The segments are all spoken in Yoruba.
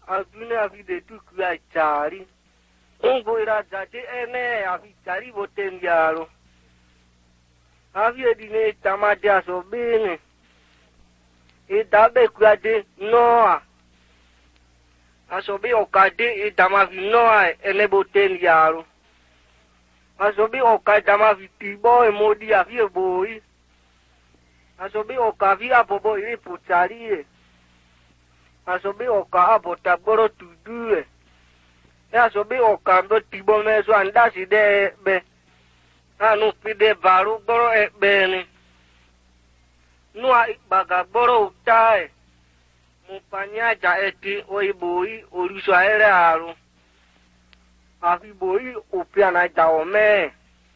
Altune afi de tu kwa chari. Ungo ira jate ene afi chari botendiaro. Afi edine tamade asobene. E dabe kwa de noa. Asobe okade e damavi noa ene botendiaro. Asobe okadama vitibo e modi afi e boi. Asobe okavi abobo iri puchari. Asobe oka abota goro tudue. Asobe oka mbo tibo meso andasi de be. Anu pide baru goro e bene. Nua baga goro utae. Mupanya ja eti oi boi oruso aere aru. Afi boi upia na ja ome.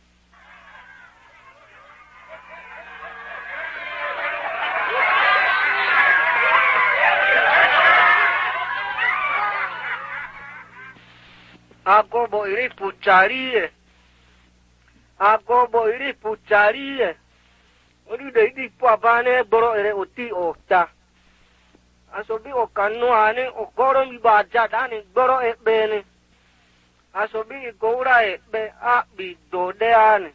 Agobo iri pucharie. Agobo iri pucharie. Ori de idi po abane gboro ere oti ota. Asobi okanu ane okoro miba jadani gboro ebene. Asobi igora ebe a bidode ane.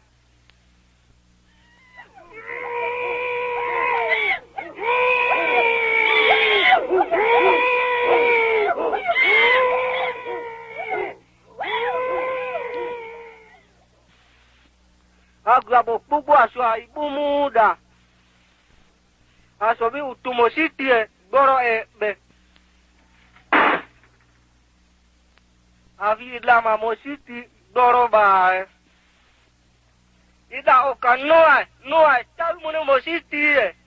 Agrabo pugu aswa ibu muda. Asobi utumositie gboro ebe. Avi lama mositi gboro bae. Ida oka noa tal mune mositi e.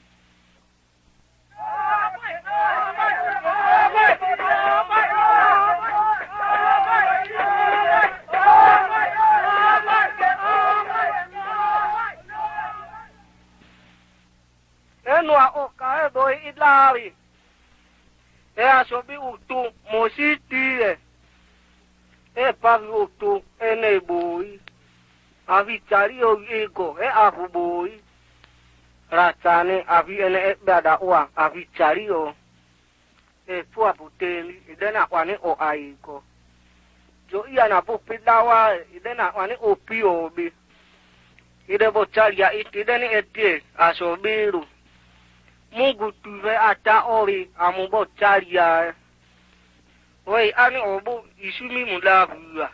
Enua oka ebo idari. E asobi utu mositi e. E pavi utu ene boi. Avi chari o ego e afu boi. Ratane avi ene e bada ua avi chari o. E pua puteli idena wane o aiko. Jo iya na po pidawa idena wane o piobi. Ide bo chari ya iti ideni etie asobiru. Mungu tuve ata ori amubo chari ya. Wei ani obu isumi mudavuwa.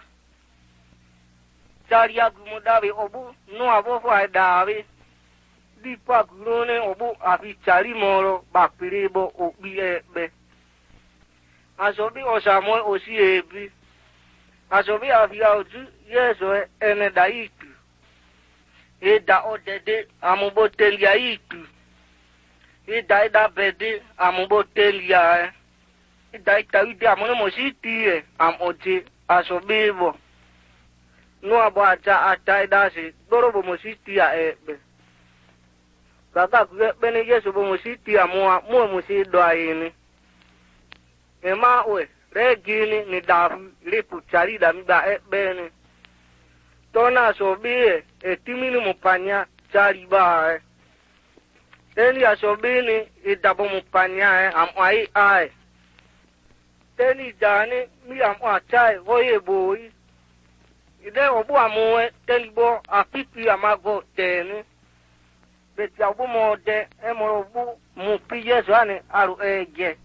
Chari ya gumudavi obu no abofu aidavi. Dipa gurone obu afi chari moro bakpiribo obi ebe. Asobi osamoy osi ebi. Asobi afi auju yeso ene daitu. Eda odede amubo telia itu. Ida bede amubo telia Ida ide amune mositi am oje asobibo. No abo aja ata idasi gboro mositi a ebe. Kaka bene yeso bo mositi amua mu mosi do ayini. Ema we regini ni dafu lipu chari da miba ebene. Tona asobi etimini mupanya chari ba Teni asobini idabo mupanya am ai. Teni jani mi am achai voye boi. Ide obu amue teni bo apipi amago teni. Beti obu mode emoro obu mupi yeso ane aru ege.